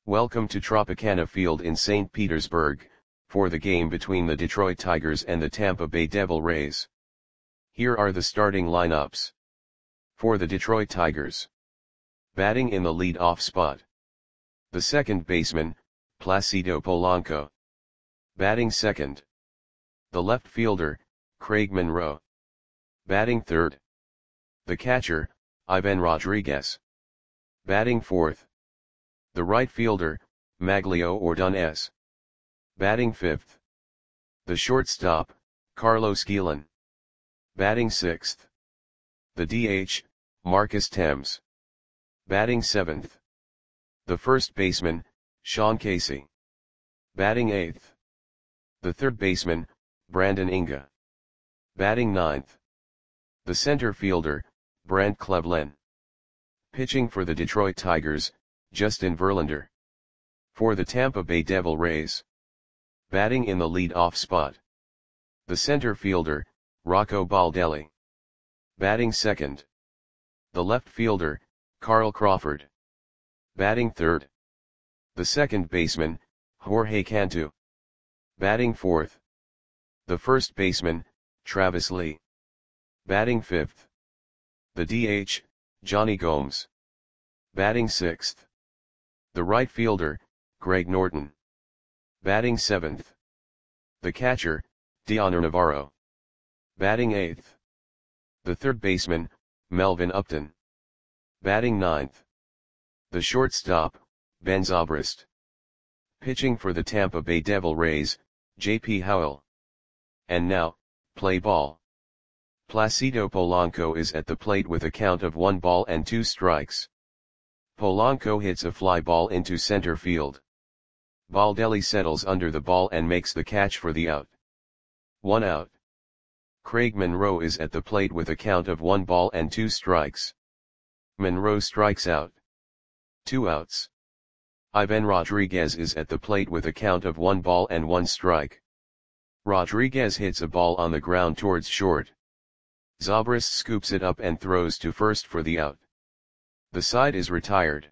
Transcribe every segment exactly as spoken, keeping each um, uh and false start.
Welcome to Tropicana Field in Saint Petersburg, for the game between the Detroit Tigers and the Tampa Bay Devil Rays. Here are the starting lineups. For the Detroit Tigers. Batting in the lead-off spot. The second baseman, Placido Polanco. Batting second. The left fielder, Craig Monroe. Batting third. The catcher, Ivan Rodriguez. Batting fourth. The right fielder, Maglio Ordonez. Batting fifth. The shortstop, Carlos Guillen. Batting sixth. The D H, Marcus Thames. Batting seventh. The first baseman, Sean Casey. Batting eighth. The third baseman, Brandon Inga. Batting ninth. The center fielder, Brandt Cleveland. Pitching for the Detroit Tigers, Justin Verlander. For the Tampa Bay Devil Rays. Batting in the lead-off spot. The center fielder, Rocco Baldelli. Batting second. The left fielder, Carl Crawford. Batting third. The second baseman, Jorge Cantu. Batting fourth. The first baseman, Travis Lee. Batting fifth. The D H, Johnny Gomes. Batting sixth. The right fielder, Greg Norton. Batting seventh. The catcher, Dioner Navarro. Batting eighth. The third baseman, Melvin Upton. Batting ninth. The shortstop, Ben Zobrist. Pitching for the Tampa Bay Devil Rays, J P Howell. And now, play ball. Placido Polanco is at the plate with a count of one ball and two strikes. Polanco hits a fly ball into center field. Baldelli settles under the ball and makes the catch for the out. One out. Craig Monroe is at the plate with a count of one ball and two strikes. Monroe strikes out. Two outs. Ivan Rodriguez is at the plate with a count of one ball and one strike. Rodriguez hits a ball on the ground towards short. Zobrist scoops it up and throws to first for the out. The side is retired.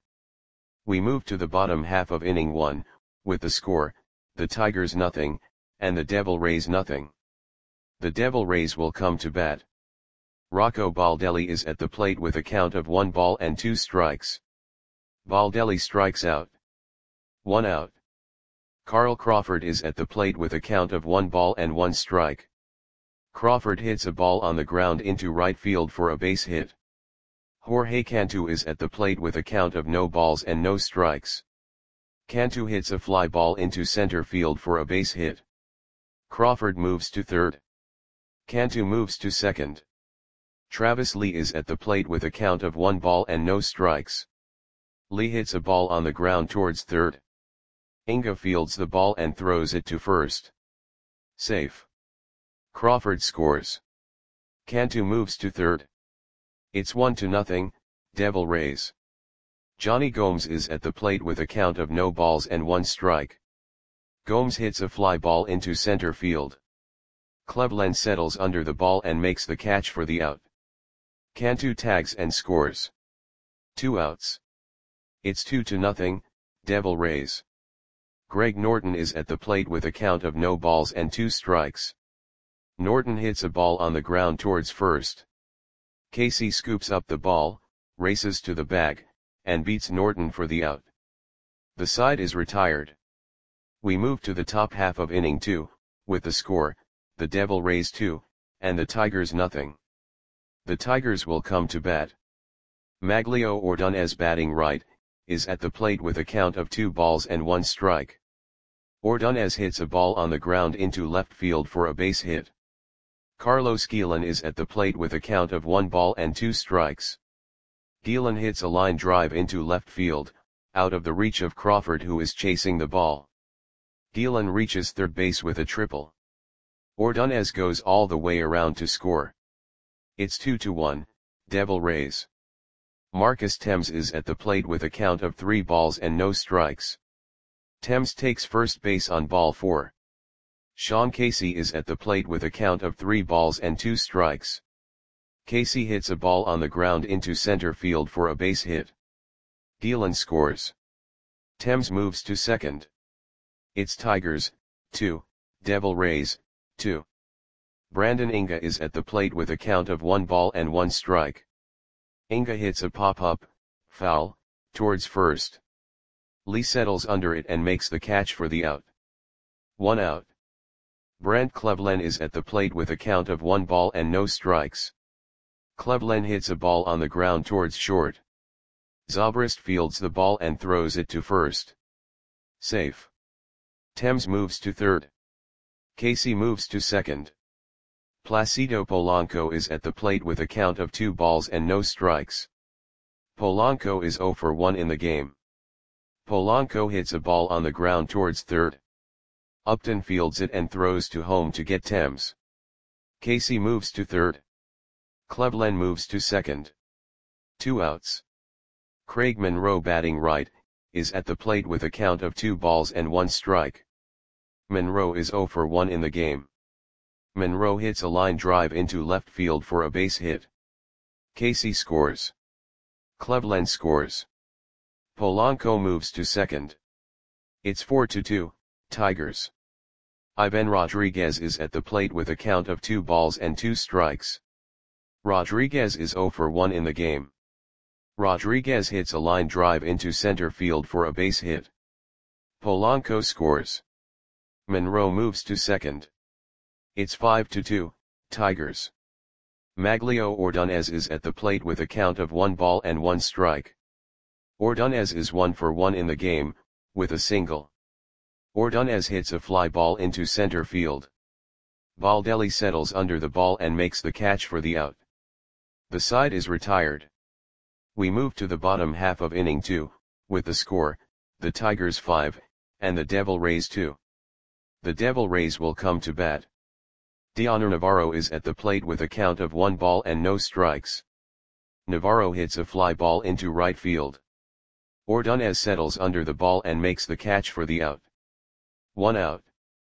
We move to the bottom half of inning one, with the score, the Tigers nothing, and the Devil Rays nothing. The Devil Rays will come to bat. Rocco Baldelli is at the plate with a count of one ball and two strikes. Baldelli strikes out. One out. Carl Crawford is at the plate with a count of one ball and one strike. Crawford hits a ball on the ground into right field for a base hit. Jorge Cantu is at the plate with a count of no balls and no strikes. Cantu hits a fly ball into center field for a base hit. Crawford moves to third. Cantu moves to second. Travis Lee is at the plate with a count of one ball and no strikes. Lee hits a ball on the ground towards third. Inga fields the ball and throws it to first. Safe. Crawford scores. Cantu moves to third. It's one to nothing, Devil Rays. Johnny Gomes is at the plate with a count of no balls and one strike. Gomes hits a fly ball into center field. Cleveland settles under the ball and makes the catch for the out. Cantu tags and scores. Two outs. It's two to nothing, Devil Rays. Greg Norton is at the plate with a count of no balls and two strikes. Norton hits a ball on the ground towards first. Casey scoops up the ball, races to the bag, and beats Norton for the out. The side is retired. We move to the top half of inning two, with the score, the Devil Rays two, and the Tigers nothing. The Tigers will come to bat. Maglio Ordonez batting right, is at the plate with a count of two balls and one strike. Ordonez hits a ball on the ground into left field for a base hit. Carlos Guillen is at the plate with a count of one ball and two strikes. Guillen hits a line drive into left field, out of the reach of Crawford who is chasing the ball. Guillen reaches third base with a triple. Ordonez goes all the way around to score. It's two to one, Devil Rays. Marcus Thames is at the plate with a count of three balls and no strikes. Thames takes first base on ball four. Sean Casey is at the plate with a count of three balls and two strikes. Casey hits a ball on the ground into center field for a base hit. Guillen scores. Thames moves to second. It's Tigers, two, Devil Rays, two. Brandon Inga is at the plate with a count of one ball and one strike. Inga hits a pop-up, foul, towards first. Lee settles under it and makes the catch for the out. One out. Brant Cleveland is at the plate with a count of one ball and no strikes. Cleveland hits a ball on the ground towards short. Zobrist fields the ball and throws it to first. Safe. Thames moves to third. Casey moves to second. Placido Polanco is at the plate with a count of two balls and no strikes. Polanco is zero for one in the game. Polanco hits a ball on the ground towards third. Upton fields it and throws to home to get Thames. Casey moves to third. Cleveland moves to second. Two outs. Craig Monroe, batting right, is at the plate with a count of two balls and one strike. Monroe is zero for one in the game. Monroe hits a line drive into left field for a base hit. Casey scores. Cleveland scores. Polanco moves to second. It's four to two, Tigers. Ivan Rodriguez is at the plate with a count of two balls and two strikes. Rodriguez is zero for one in the game. Rodriguez hits a line drive into center field for a base hit. Polanco scores. Monroe moves to second. It's five to two, Tigers. Maglio Ordonez is at the plate with a count of one ball and one strike. Ordonez is one for one in the game, with a single. Ordonez hits a fly ball into center field. Baldelli settles under the ball and makes the catch for the out. The side is retired. We move to the bottom half of inning two, with the score, the Tigers five, and the Devil Rays two. The Devil Rays will come to bat. Dioner Navarro is at the plate with a count of one ball and no strikes. Navarro hits a fly ball into right field. Ordonez settles under the ball and makes the catch for the out. One out.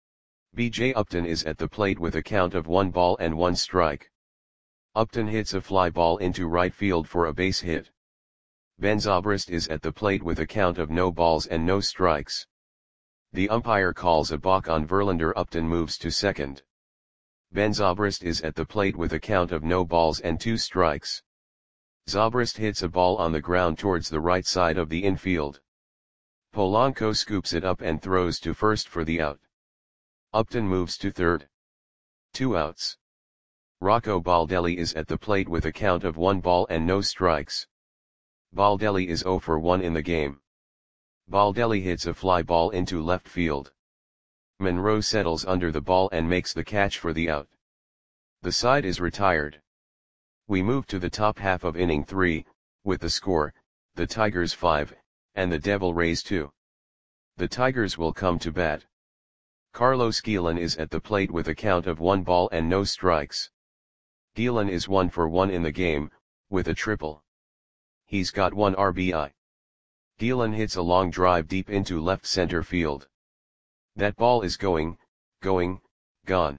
B J Upton is at the plate with a count of one ball and one strike. Upton hits a fly ball into right field for a base hit. Ben Zobrist is at the plate with a count of no balls and no strikes. The umpire calls a balk on Verlander. Upton moves to second. Ben Zobrist is at the plate with a count of no balls and two strikes. Zobrist hits a ball on the ground towards the right side of the infield. Polanco scoops it up and throws to first for the out. Upton moves to third. Two outs. Rocco Baldelli is at the plate with a count of one ball and no strikes. Baldelli is zero for one in the game. Baldelli hits a fly ball into left field. Monroe settles under the ball and makes the catch for the out. The side is retired. We move to the top half of inning three, with the score, the Tigers five, and the Devil Rays two. The Tigers will come to bat. Carlos Guillen is at the plate with a count of one ball and no strikes. Guillen is one for one in the game, with a triple. He's got one R B I. Guillen hits a long drive deep into left center field. That ball is going, going, gone.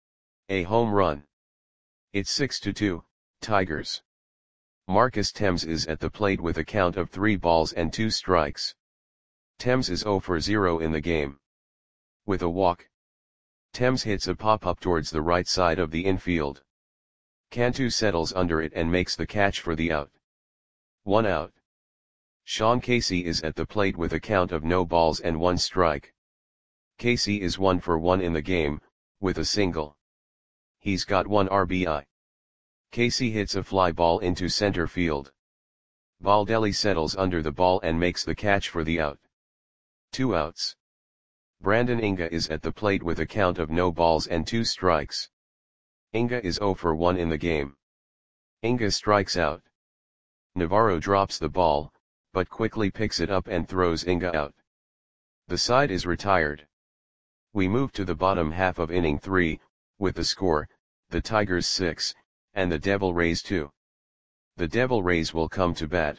A home run. It's six to two, Tigers. Marcus Thames is at the plate with a count of three balls and two strikes. Thames is zero for zero in the game. With a walk. Thames hits a pop-up towards the right side of the infield. Cantu settles under it and makes the catch for the out. One out. Sean Casey is at the plate with a count of no balls and one strike. Casey is one for one in the game, with a single. He's got one R B I. Casey hits a fly ball into center field. Baldelli settles under the ball and makes the catch for the out. Two outs. Brandon Inga is at the plate with a count of no balls and two strikes. Inga is zero for one in the game. Inga strikes out. Navarro drops the ball, but quickly picks it up and throws Inga out. The side is retired. We move to the bottom half of inning three, with the score, the Tigers six, and the Devil Rays two. The Devil Rays will come to bat.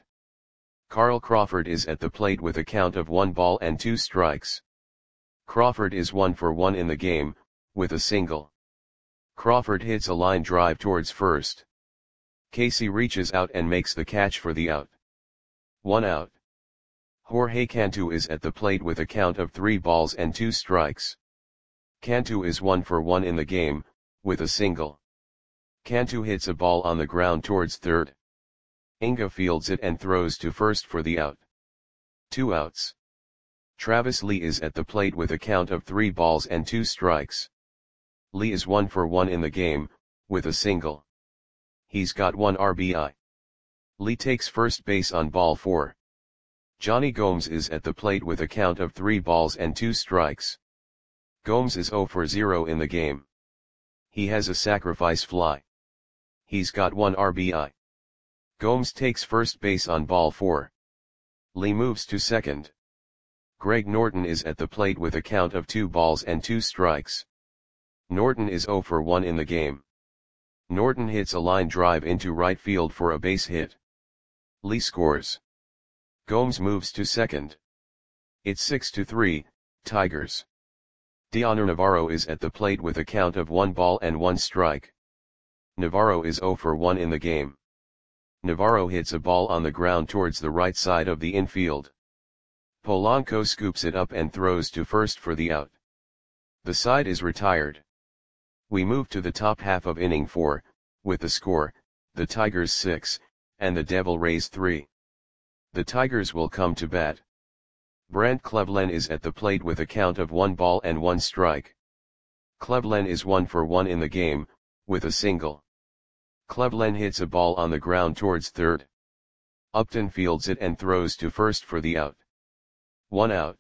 Carl Crawford is at the plate with a count of one ball and two strikes. Crawford is one for one in the game, with a single. Crawford hits a line drive towards first. Casey reaches out and makes the catch for the out. One out. Jorge Cantu is at the plate with a count of three balls and two strikes. Cantu is one for one in the game, with a single. Cantu hits a ball on the ground towards third. Inga fields it and throws to first for the out. Two outs. Travis Lee is at the plate with a count of three balls and two strikes. Lee is one for one in the game, with a single. He's got one R B I. Lee takes first base on ball four. Johnny Gomes is at the plate with a count of three balls and two strikes. Gomes is zero for zero in the game. He has a sacrifice fly. He's got one R B I. Gomes takes first base on ball four. Lee moves to second. Greg Norton is at the plate with a count of two balls and two strikes. Norton is zero for one in the game. Norton hits a line drive into right field for a base hit. Lee scores. Gomes moves to second. It's six to three, Tigers. Dioner Navarro is at the plate with a count of one ball and one strike. Navarro is zero for one in the game. Navarro hits a ball on the ground towards the right side of the infield. Polanco scoops it up and throws to first for the out. The side is retired. We move to the top half of inning four, with the score, the Tigers six, and the Devil Rays three. The Tigers will come to bat. Brant Cleveland is at the plate with a count of one ball and one strike. Cleveland is one for one in the game, with a single. Cleveland hits a ball on the ground towards third. Upton fields it and throws to first for the out. One out.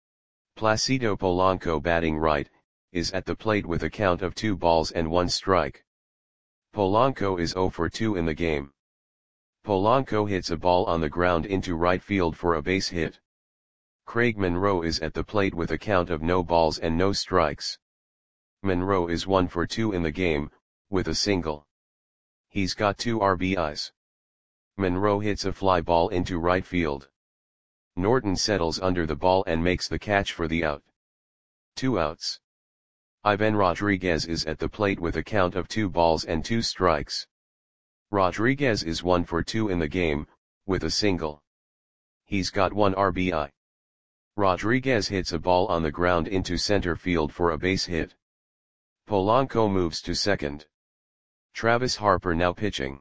Placido Polanco, batting right, is at the plate with a count of two balls and one strike. Polanco is zero for two in the game. Polanco hits a ball on the ground into right field for a base hit. Craig Monroe is at the plate with a count of no balls and no strikes. Monroe is one for two in the game, with a single. He's got two R B Is. Monroe hits a fly ball into right field. Norton settles under the ball and makes the catch for the out. Two outs. Ivan Rodriguez is at the plate with a count of two balls and two strikes. Rodriguez is one for two in the game, with a single. He's got one R B I. Rodriguez hits a ball on the ground into center field for a base hit. Polanco moves to second. Travis Harper now pitching.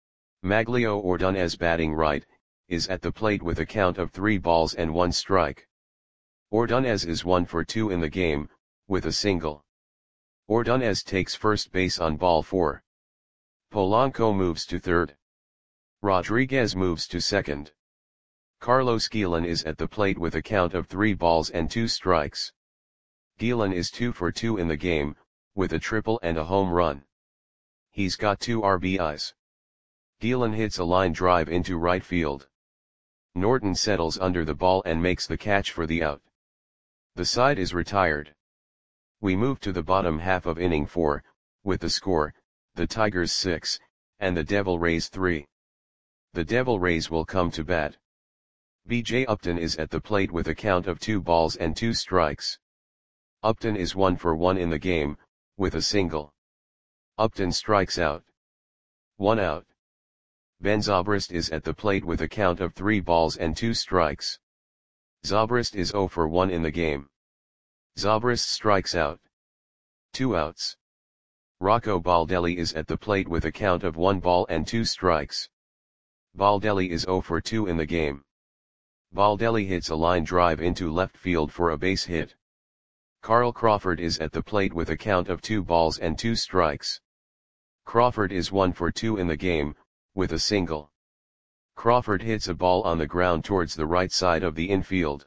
Maglio Ordonez, batting right, is at the plate with a count of three balls and one strike. Ordonez is one for two in the game, with a single. Ordonez takes first base on ball four. Polanco moves to third. Rodriguez moves to second. Carlos Guillen is at the plate with a count of three balls and two strikes. Guillen is two for two in the game, with a triple and a home run. He's got two R B Is. Guillen hits a line drive into right field. Norton settles under the ball and makes the catch for the out. The side is retired. We move to the bottom half of inning four, with the score, the Tigers six, and the Devil Rays three. The Devil Rays will come to bat. B J Upton is at the plate with a count of two balls and two strikes. Upton is one for one in the game, with a single. Upton strikes out. One out. Ben Zobrist is at the plate with a count of three balls and two strikes. Zobrist is zero for one in the game. Zobrist strikes out. Two outs. Rocco Baldelli is at the plate with a count of one ball and two strikes. Baldelli is zero for two in the game. Baldelli hits a line drive into left field for a base hit. Carl Crawford is at the plate with a count of two balls and two strikes. Crawford is one for two in the game, with a single. Crawford hits a ball on the ground towards the right side of the infield.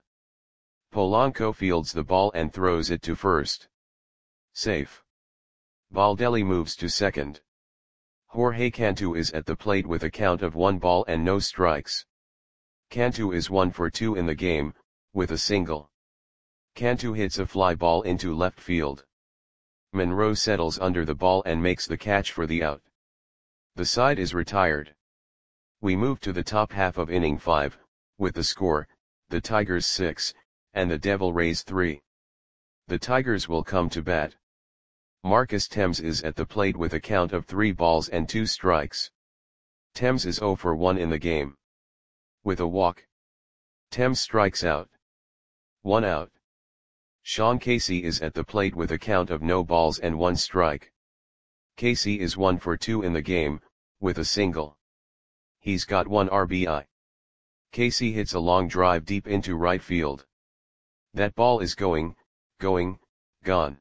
Polanco fields the ball and throws it to first. Safe. Baldelli moves to second. Jorge Cantu is at the plate with a count of one ball and no strikes. Cantu is one for two in the game, with a single. Cantu hits a fly ball into left field. Monroe settles under the ball and makes the catch for the out. The side is retired. We move to the top half of inning five, with the score, the Tigers six, and the Devil Rays three. The Tigers will come to bat. Marcus Thames is at the plate with a count of three balls and two strikes. Thames is zero for one in the game. With a walk. Thames strikes out. One out. Sean Casey is at the plate with a count of no balls and one strike. Casey is one for two in the game, with a single. He's got one R B I. Casey hits a long drive deep into right field. That ball is going, going, gone.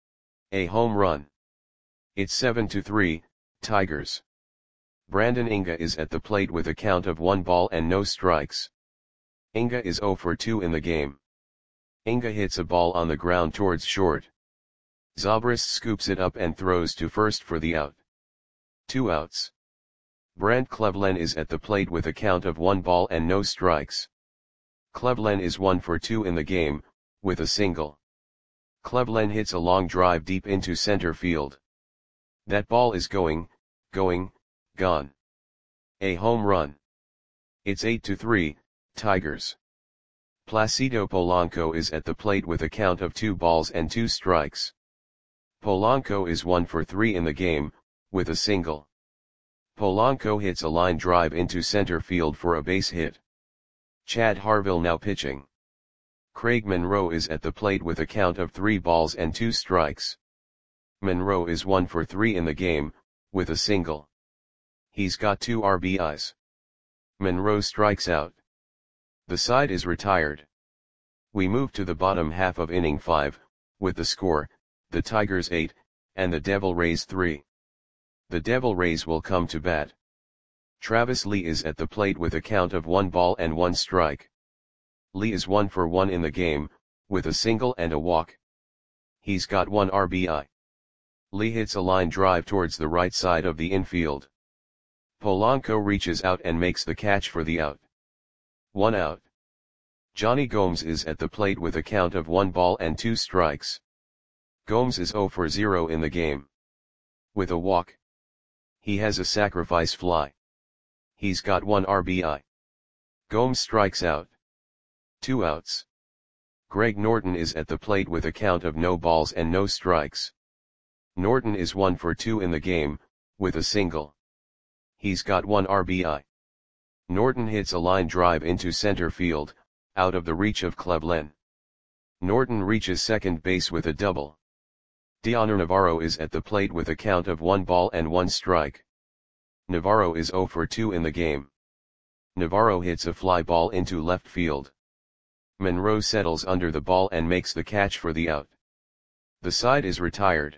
A home run. It's seven to three, Tigers. Brandon Inga is at the plate with a count of one ball and no strikes. Inga is zero for two in the game. Inga hits a ball on the ground towards short. Zobrist scoops it up and throws to first for the out. Two outs. Brant Cleveland is at the plate with a count of one ball and no strikes. Cleveland is one for two in the game, with a single. Cleveland hits a long drive deep into center field. That ball is going, going, gone. A home run. It's eight to three, Tigers. Placido Polanco is at the plate with a count of two balls and two strikes. Polanco is one for three in the game, with a single. Polanco hits a line drive into center field for a base hit. Chad Harville now pitching. Craig Monroe is at the plate with a count of three balls and two strikes. Monroe is one for three in the game, with a single. He's got two R B Is. Monroe strikes out. The side is retired. We move to the bottom half of inning five, with the score, the Tigers eight, and the Devil Rays three. The Devil Rays will come to bat. Travis Lee is at the plate with a count of one ball and one strike. Lee is one for one in the game, with a single and a walk. He's got one R B I. Lee hits a line drive towards the right side of the infield. Polanco reaches out and makes the catch for the out. One out. Johnny Gomes is at the plate with a count of one ball and two strikes. Gomes is zero for zero in the game. With a walk. He has a sacrifice fly. He's got one R B I. Gomes strikes out. Two outs. Greg Norton is at the plate with a count of no balls and no strikes. Norton is one for two in the game, with a single. He's got one R B I. Norton hits a line drive into center field, out of the reach of Cleveland. Norton reaches second base with a double. Dioner Navarro is at the plate with a count of one ball and one strike. Navarro is zero for two in the game. Navarro hits a fly ball into left field. Monroe settles under the ball and makes the catch for the out. The side is retired.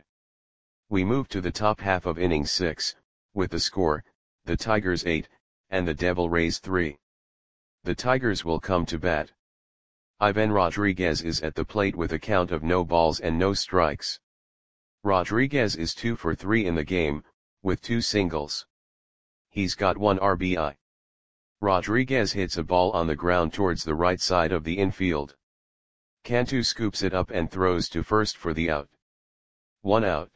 We move to the top half of inning six, with the score, the Tigers eight, and the Devil Rays three. The Tigers will come to bat. Ivan Rodriguez is at the plate with a count of no balls and no strikes. Rodriguez is two for three in the game, with two singles. He's got one R B I. Rodriguez hits a ball on the ground towards the right side of the infield. Cantu scoops it up and throws to first for the out. One out.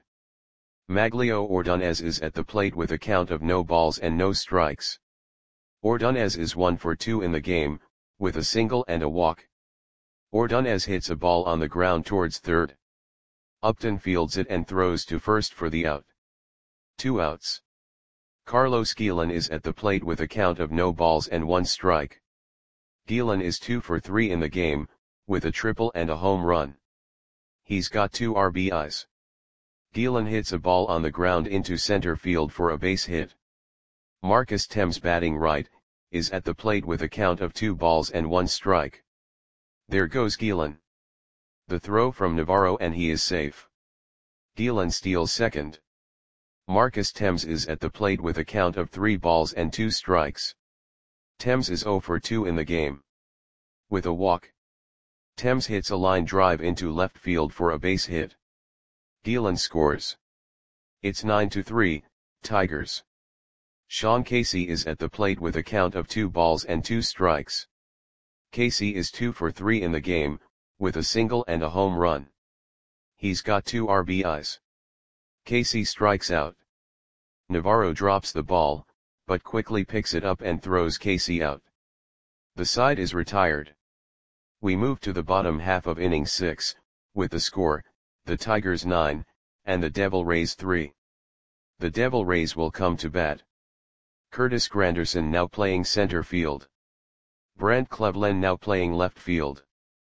Maglio Ordonez is at the plate with a count of no balls and no strikes. Ordonez is one for two in the game, with a single and a walk. Ordonez hits a ball on the ground towards third. Upton fields it and throws to first for the out. Two outs. Carlos Guillen is at the plate with a count of no balls and one strike. Guillen is two for three in the game, with a triple and a home run. He's got two R B Is. Guillen hits a ball on the ground into center field for a base hit. Marcus Thames, batting right, is at the plate with a count of two balls and one strike. There goes Guillen. The throw from Navarro and he is safe. Guillen steals second. Marcus Thames is at the plate with a count of three balls and two strikes. Thames is zero for two in the game. With a walk. Thames hits a line drive into left field for a base hit. Guillen scores. It's nine to three, Tigers. Sean Casey is at the plate with a count of two balls and two strikes. Casey is two for three in the game, with a single and a home run. He's got two R B Is. Casey strikes out. Navarro drops the ball, but quickly picks it up and throws Casey out. The side is retired. We move to the bottom half of inning six, with the score, the Tigers nine, and the Devil Rays three. The Devil Rays will come to bat. Curtis Granderson now playing center field. Brandt Cleveland now playing left field.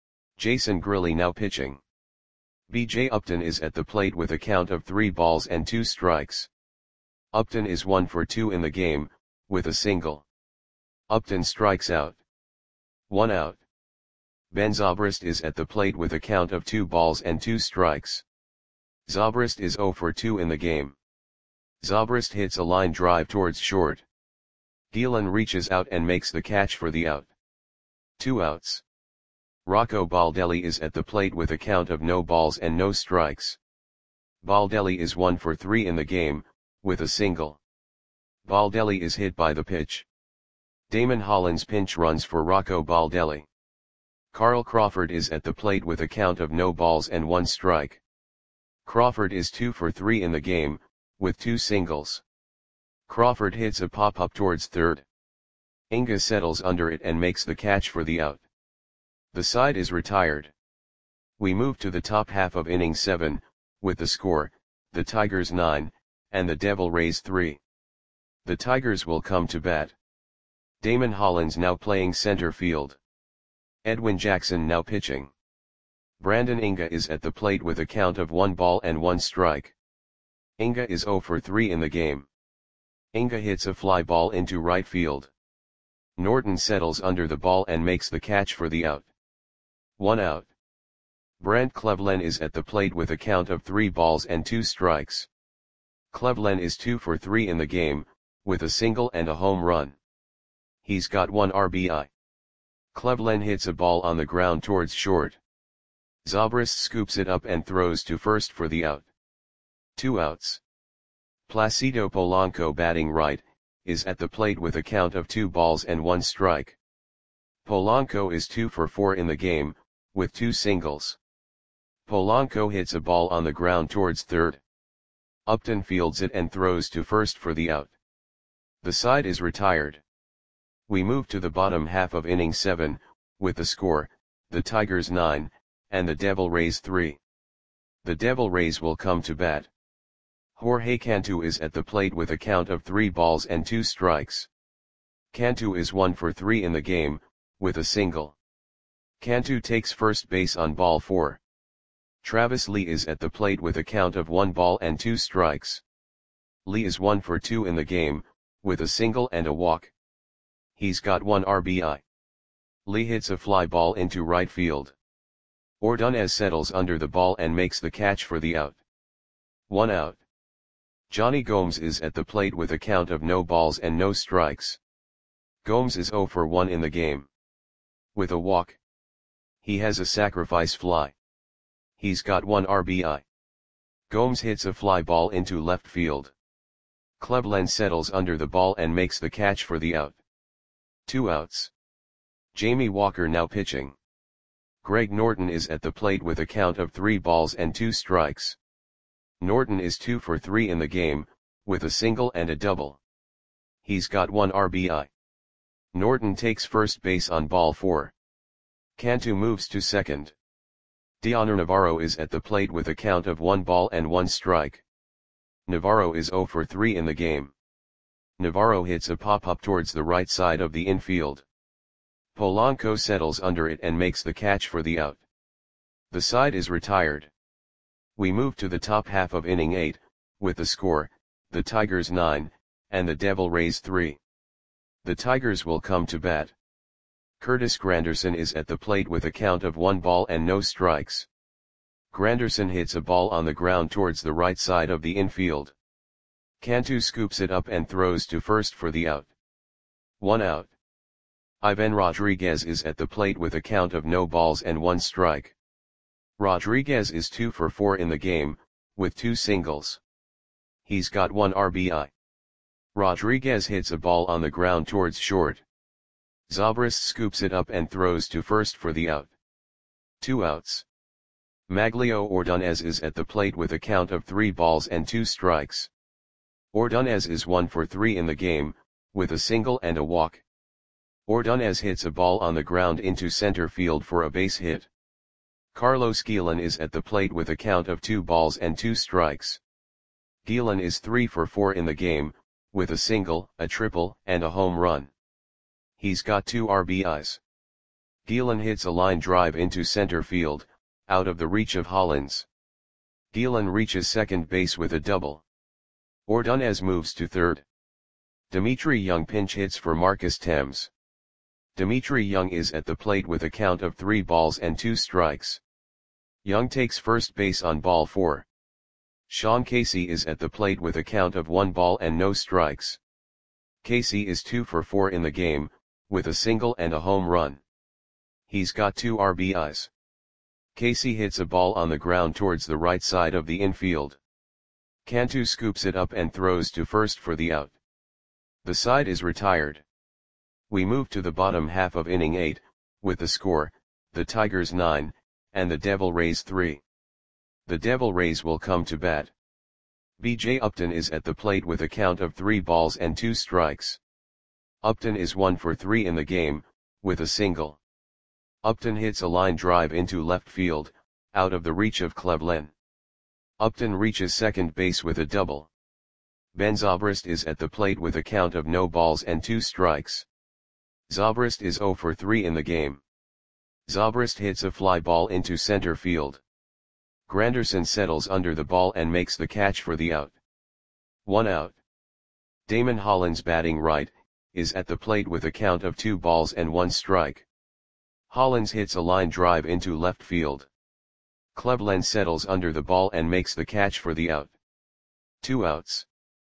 Jason Grilli now pitching. B J Upton is at the plate with a count of three balls and two strikes. Upton is one for two in the game, with a single. Upton strikes out. One out. Ben Zobrist is at the plate with a count of two balls and two strikes. Zobrist is zero for two in the game. Zobrist hits a line drive towards short. Gielan reaches out and makes the catch for the out. Two outs. Rocco Baldelli is at the plate with a count of no balls and no strikes. Baldelli is one for three in the game, with a single. Baldelli is hit by the pitch. Damon Hollins pinch runs for Rocco Baldelli. Carl Crawford is at the plate with a count of no balls and one strike. Crawford is two for three in the game, with two singles. Crawford hits a pop-up towards third. Inga settles under it and makes the catch for the out. The side is retired. We move to the top half of inning seven, with the score, the Tigers nine, and the Devil Rays three. The Tigers will come to bat. Damon Hollins now playing center field. Edwin Jackson now pitching. Brandon Inga is at the plate with a count of one ball and one strike. Inga is zero for three in the game. Inga hits a fly ball into right field. Norton settles under the ball and makes the catch for the out. One out. Brandt Cleveland is at the plate with a count of three balls and two strikes. Cleveland is two for three in the game, with a single and a home run. He's got one R B I. Cleveland hits a ball on the ground towards short. Zobrist scoops it up and throws to first for the out. Two outs. Placido Polanco batting right, is at the plate with a count of two balls and one strike. Polanco is two for four in the game, with two singles. Polanco hits a ball on the ground towards third. Upton fields it and throws to first for the out. The side is retired. We move to the bottom half of inning seven, with the score, the Tigers nine, and the Devil Rays three. The Devil Rays will come to bat. Jorge Cantu is at the plate with a count of three balls and two strikes. Cantu is one for three in the game, with a single. Cantu takes first base on ball four. Travis Lee is at the plate with a count of one ball and two strikes. Lee is one for two in the game, with a single and a walk. He's got one R B I. Lee hits a fly ball into right field. Ordonez settles under the ball and makes the catch for the out. One out. Johnny Gomes is at the plate with a count of no balls and no strikes. Gomes is zero for one in the game. With a walk. He has a sacrifice fly. He's got one R B I. Gomes hits a fly ball into left field. Cleveland settles under the ball and makes the catch for the out. Two outs. Jamie Walker now pitching. Greg Norton is at the plate with a count of three balls and two strikes. Norton is two for three in the game, with a single and a double. He's got one R B I. Norton takes first base on ball four. Cantu moves to second. Dioner Navarro is at the plate with a count of one ball and one strike. Navarro is zero for three in the game. Navarro hits a pop-up towards the right side of the infield. Polanco settles under it and makes the catch for the out. The side is retired. We move to the top half of inning eight, with the score, the Tigers nine, and the Devil Rays three. The Tigers will come to bat. Curtis Granderson is at the plate with a count of one ball and no strikes. Granderson hits a ball on the ground towards the right side of the infield. Cantu scoops it up and throws to first for the out. One out. Ivan Rodriguez is at the plate with a count of no balls and one strike. Rodriguez is two for four in the game, with two singles. He's got one R B I. Rodriguez hits a ball on the ground towards short. Zobrist scoops it up and throws to first for the out. Two outs. Maglio Ordonez is at the plate with a count of three balls and two strikes. Ordonez is one for three in the game, with a single and a walk. Ordonez hits a ball on the ground into center field for a base hit. Carlos Gielan is at the plate with a count of two balls and two strikes. Gielan is three for four in the game, with a single, a triple, and a home run. He's got two R B Is. Gielan hits a line drive into center field, out of the reach of Hollins. Gielan reaches second base with a double. Ordonez moves to third. Dimitri Young pinch hits for Marcus Thames. Dimitri Young is at the plate with a count of three balls and two strikes. Young takes first base on ball four. Sean Casey is at the plate with a count of one ball and no strikes. Casey is two for four in the game, with a single and a home run. He's got two R B Is. Casey hits a ball on the ground towards the right side of the infield. Cantu scoops it up and throws to first for the out. The side is retired. We move to the bottom half of inning eight, with the score, the Tigers nine, and the Devil Rays three. The Devil Rays will come to bat. B J Upton is at the plate with a count of three balls and two strikes. Upton is one for three in the game, with a single. Upton hits a line drive into left field, out of the reach of Cleveland. Upton reaches second base with a double. Ben Zobrist is at the plate with a count of no balls and two strikes. Zobrist is zero for three in the game. Zobrist hits a fly ball into center field. Granderson settles under the ball and makes the catch for the out. One out. Damon Hollins, batting right, is at the plate with a count of two balls and one strike. Hollins hits a line drive into left field. Cleveland settles under the ball and makes the catch for the out. Two outs.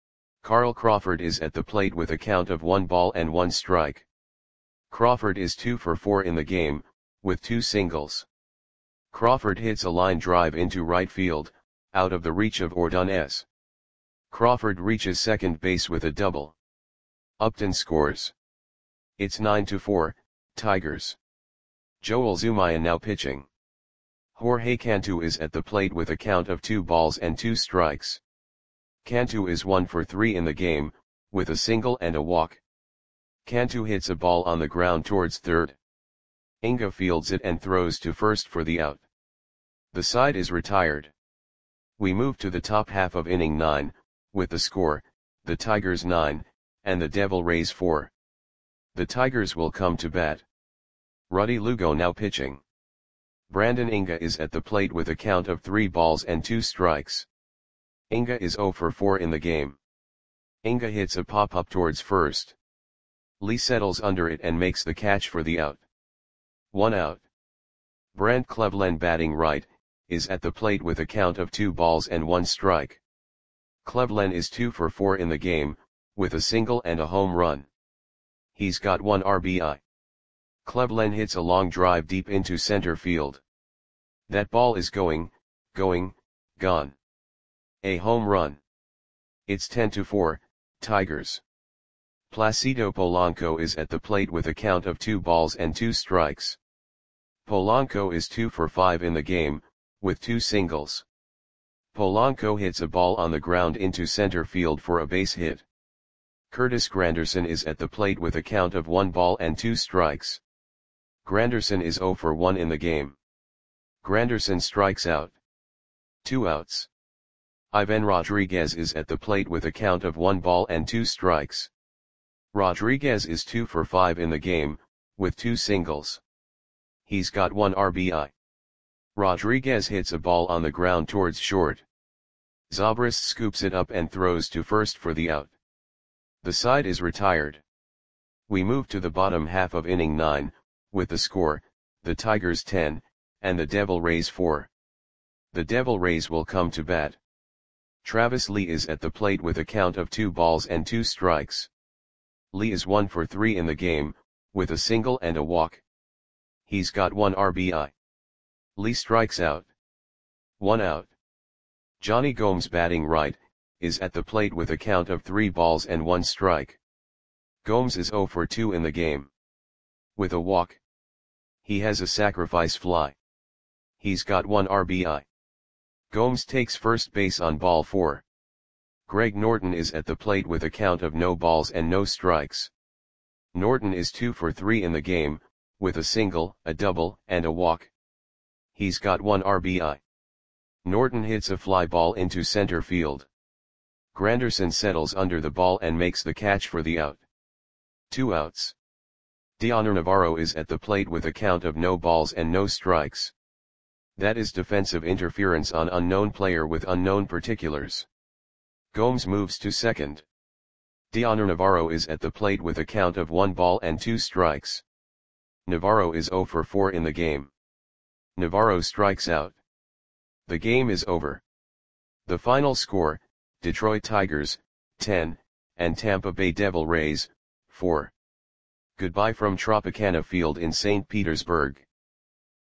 Carl Crawford is at the plate with a count of one ball and one strike. Crawford is two for four in the game, with two singles. Crawford hits a line drive into right field, out of the reach of Ordonez. Crawford reaches second base with a double. Upton scores. It's nine to four, Tigers. Joel Zumaya now pitching. Jorge Cantu is at the plate with a count of two balls and two strikes. Cantu is one for three in the game, with a single and a walk. Cantu hits a ball on the ground towards third. Inga fields it and throws to first for the out. The side is retired. We move to the top half of inning nine, with the score, the Tigers nine, and the Devil Rays four. The Tigers will come to bat. Ruddy Lugo now pitching. Brandon Inga is at the plate with a count of three balls and two strikes. Inga is zero for four in the game. Inga hits a pop-up towards first. Lee settles under it and makes the catch for the out. One out. Brant Cleveland, batting right, is at the plate with a count of two balls and one strike. Cleveland is two for four in the game, with a single and a home run. He's got one R B I. Cleveland hits a long drive deep into center field. That ball is going, going, gone. A home run. It's ten to four, Tigers. Placido Polanco is at the plate with a count of two balls and two strikes. Polanco is two for five in the game, with two singles. Polanco hits a ball on the ground into center field for a base hit. Curtis Granderson is at the plate with a count of one ball and two strikes. Granderson is zero for one in the game. Granderson strikes out. Two outs. Ivan Rodriguez is at the plate with a count of one ball and two strikes. Rodriguez is two for five in the game, with two singles. He's got one R B I. Rodriguez hits a ball on the ground towards short. Zobrist scoops it up and throws to first for the out. The side is retired. We move to the bottom half of inning nine, with the score, the Tigers ten, and the Devil Rays four. The Devil Rays will come to bat. Travis Lee is at the plate with a count of two balls and two strikes. Lee is one for three in the game, with a single and a walk. He's got one R B I. Lee strikes out. One out. Johnny Gomes, batting right, is at the plate with a count of three balls and one strike. Gomes is zero for two in the game. With a walk. He has a sacrifice fly. He's got one R B I. Gomes takes first base on ball four. Greg Norton is at the plate with a count of no balls and no strikes. Norton is two for three in the game, with a single, a double, and a walk. He's got one R B I. Norton hits a fly ball into center field. Granderson settles under the ball and makes the catch for the out. Two outs. Dioner Navarro is at the plate with a count of no balls and no strikes. That is defensive interference on unknown player with unknown particulars. Gomes moves to second. Dioner Navarro is at the plate with a count of one ball and two strikes. Navarro is zero for four in the game. Navarro strikes out. The game is over. The final score, Detroit Tigers, ten, and Tampa Bay Devil Rays, four. Goodbye from Tropicana Field in Saint Petersburg.